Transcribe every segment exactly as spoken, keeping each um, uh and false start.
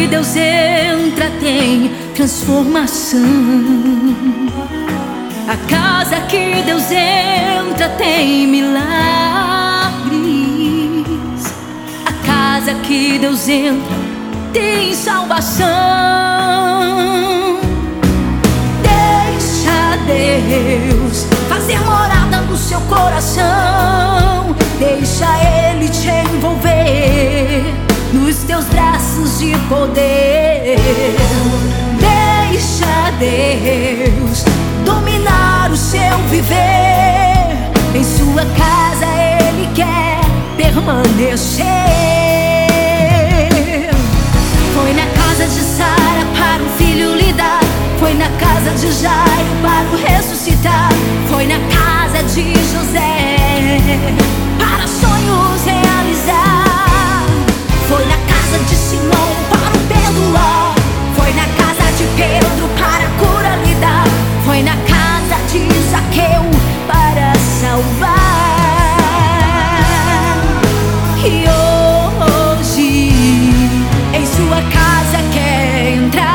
que Deus entra tem transformação. A casa que Deus entra tem milagres. A casa que Deus entra tem salvação. Deixa Deus fazer morada no seu coração. Deixa Ele te envolver nos teus braços de poder. Deixa Deus dominar o seu viver. Em sua casa Ele quer permanecer. Foi na casa de Sara para um filho lhe dar. Foi na casa de Jairo para o ressuscitar. Foi na casa de José para sonhos realizar. Foi na casa de Simão para o perdoar. Foi na casa de Pedro para a cura lhe dar. Foi na casa de Zaqueu para salvar. E hoje em sua casa quer entrar.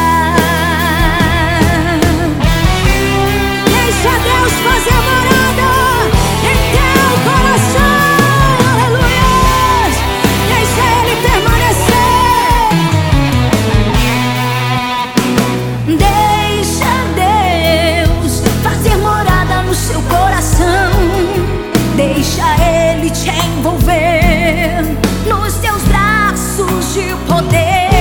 Deixa Deus fazer morada em teu coração. Aleluia. Deixa Ele permanecer. Deixa Deus fazer morada no seu coração. Deixa Ele te envolver nos teus braços de poder.